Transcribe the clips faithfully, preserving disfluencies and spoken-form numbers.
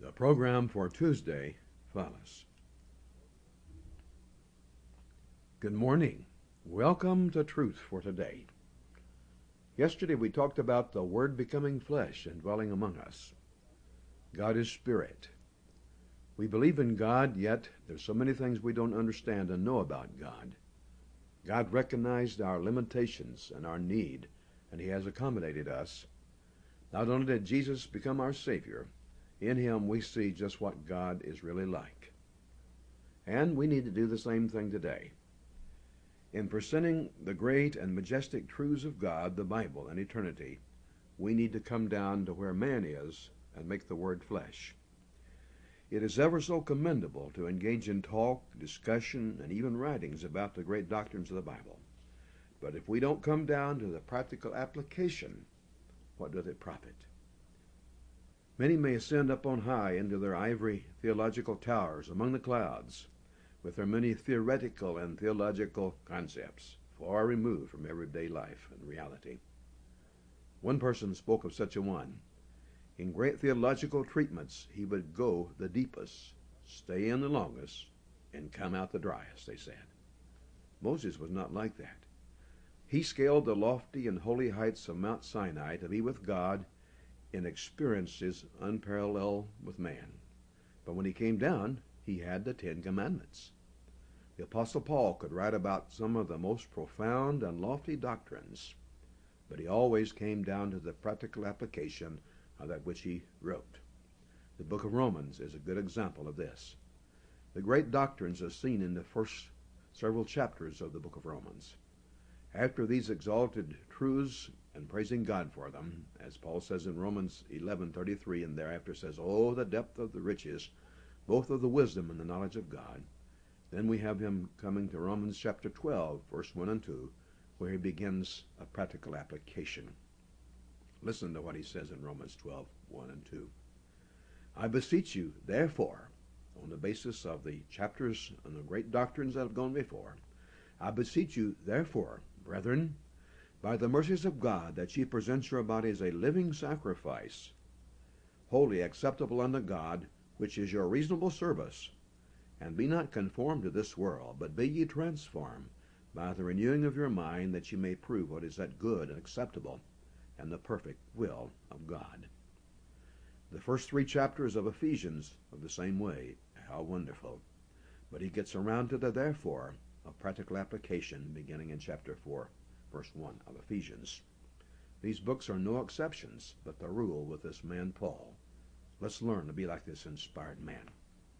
The program for Tuesday follows. Good morning. Welcome to Truth for Today. Yesterday we talked about the Word becoming flesh and dwelling among us. God is Spirit. We believe in God, yet there's so many things we don't understand and know about God. God recognized our limitations and our need, and He has accommodated us. Not only did Jesus become our Savior, in Him we see just what God is really like. And we need to do the same thing today. In presenting the great and majestic truths of God, the Bible, and eternity, we need to come down to where man is and make the Word flesh. It is ever so commendable to engage in talk, discussion, and even writings about the great doctrines of the Bible. But if we don't come down to the practical application, what doth it profit? Many may ascend up on high into their ivory theological towers among the clouds, with their many theoretical and theological concepts, far removed from everyday life and reality. One person spoke of such a one. In great theological treatments, he would go the deepest, stay in the longest, and come out the driest, they said. Moses was not like that. He scaled the lofty and holy heights of Mount Sinai to be with God in experiences unparalleled with man. But when he came down, he had the Ten Commandments. The Apostle Paul could write about some of the most profound and lofty doctrines, but he always came down to the practical application of that which he wrote. The book of Romans is a good example of this. The great doctrines are seen in the first several chapters of the book of Romans. After these exalted truths and praising God for them, as Paul says in Romans eleven thirty-three, and thereafter says, "Oh, the depth of the riches, both of the wisdom and the knowledge of God." Then we have him coming to Romans chapter twelve, verse one and two, where he begins a practical application. Listen to what he says in Romans twelve, one and two. "I beseech you, therefore," on the basis of the chapters and the great doctrines that have gone before, "I beseech you, therefore, brethren, by the mercies of God, that ye present your bodies a living sacrifice, wholly acceptable unto God, which is your reasonable service. And be not conformed to this world, but be ye transformed by the renewing of your mind, that ye may prove what is that good and acceptable and the perfect will of God." The first three chapters of Ephesians are the same way. How wonderful. But he gets around to the therefore of practical application beginning in chapter four, verse one of Ephesians. These books are no exceptions, but the rule with this man Paul. Let's learn to be like this inspired man.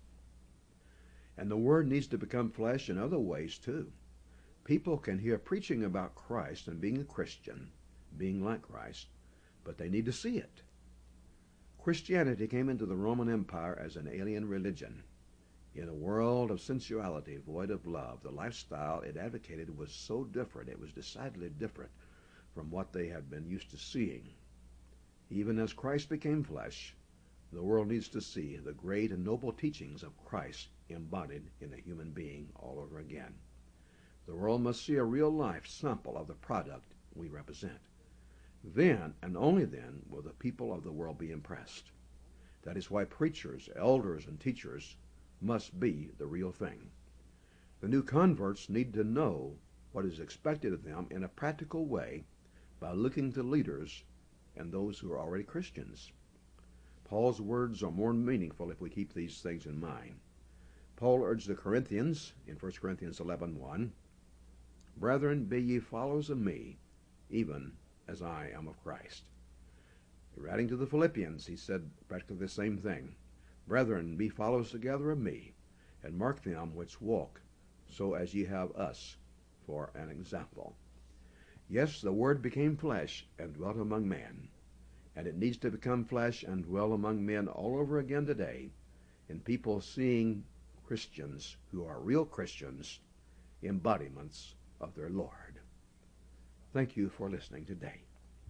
And the Word needs to become flesh in other ways too. People can hear preaching about Christ and being a Christian, being like Christ, but they need to see it. Christianity came into the Roman Empire as an alien religion. In a world of sensuality, void of love, the lifestyle it advocated was so different, it was decidedly different from what they had been used to seeing. Even as Christ became flesh, the world needs to see the great and noble teachings of Christ embodied in a human being all over again. The world must see a real life sample of the product we represent. Then, and only then, will the people of the world be impressed. That is why preachers, elders, and teachers must be the real thing. The new converts need to know what is expected of them in a practical way by looking to leaders and those who are already Christians. Paul's words are more meaningful if we keep these things in mind. Paul urged the Corinthians in First Corinthians eleven one, "Brethren, be ye followers of me, even as I am of Christ." Writing to the Philippians, he said practically the same thing. "Brethren, be followers together of me, and mark them which walk, so as ye have us for an example." Yes, the Word became flesh and dwelt among men, and it needs to become flesh and dwell among men all over again today, in people seeing Christians who are real Christians, embodiments of their Lord. Thank you for listening today.